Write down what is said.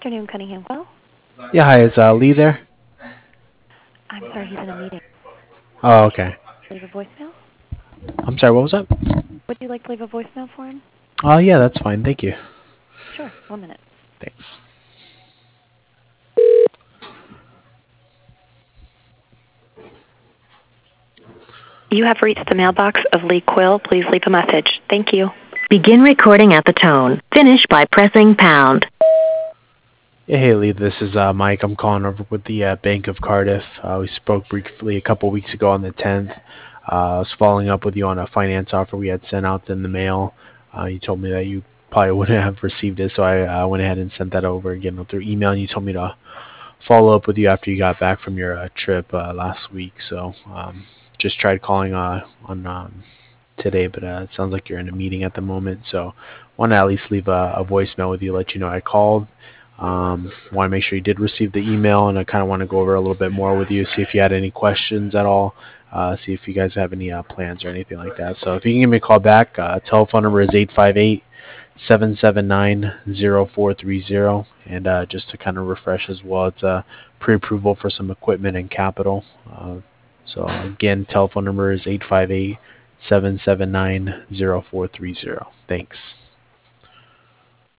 afternoon, Cunningham Quill. Yeah, hi, is Lee there? I'm sorry, he's in a meeting. Oh, okay. Leave a voicemail? I'm sorry, what was that? Would you like to leave a voicemail for him? Oh, yeah, that's fine. Thank you. Sure, 1 minute. Thanks. You have reached the mailbox of Lee Quill. Please leave a message. Thank you. Begin recording at the tone. Finish by pressing pound. Yeah, hey, Lee, this is Mike. I'm calling over with the Bank of Cardiff. We spoke briefly a couple weeks ago on the 10th. I was following up with you on a finance offer we had sent out in the mail. You told me that you probably wouldn't have received it, so I went ahead and sent that over again through email, and you told me to follow up with you after you got back from your trip last week. So just tried calling on today, but it sounds like you're in a meeting at the moment. So want to at least leave a voicemail with you, let you know I called. Want to make sure you did receive the email, and I kind of want to go over a little bit more with you, see if you had any questions at all, see if you guys have any plans or anything like that. So if you can give me a call back, telephone number is 858-779-0430, and just to kind of refresh as well, it's a pre-approval for some equipment and capital. So again, telephone number is 858-779-0430. Thanks.